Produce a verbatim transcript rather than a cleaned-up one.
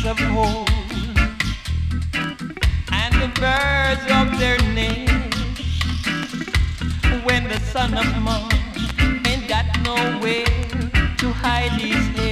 of home, and the birds of their nest. When the son of man ain't got nowhere to hide his head.